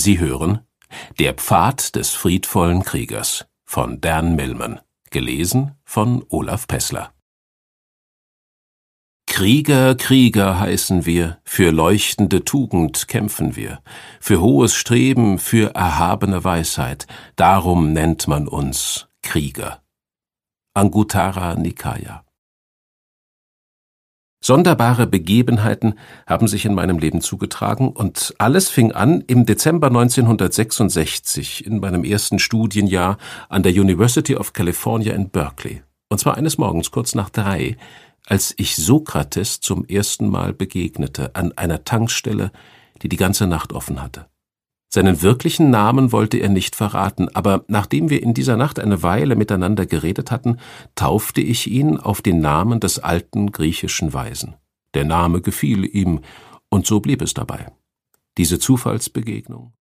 Sie hören Der Pfad des friedvollen Kriegers von Dan Millman, gelesen von Olaf Pessler. Krieger, Krieger heißen wir, für leuchtende Tugend kämpfen wir, für hohes Streben, für erhabene Weisheit, darum nennt man uns Krieger. Anguttara Nikaya. Sonderbare Begebenheiten haben sich in meinem Leben zugetragen und alles fing an im Dezember 1966 in meinem ersten Studienjahr an der University of California in Berkeley. Und zwar eines Morgens kurz nach 3, als ich Sokrates zum ersten Mal begegnete an einer Tankstelle, die die ganze Nacht offen hatte. Seinen wirklichen Namen wollte er nicht verraten, aber nachdem wir in dieser Nacht eine Weile miteinander geredet hatten, taufte ich ihn auf den Namen des alten griechischen Weisen. Der Name gefiel ihm, und so blieb es dabei. Diese Zufallsbegegnung,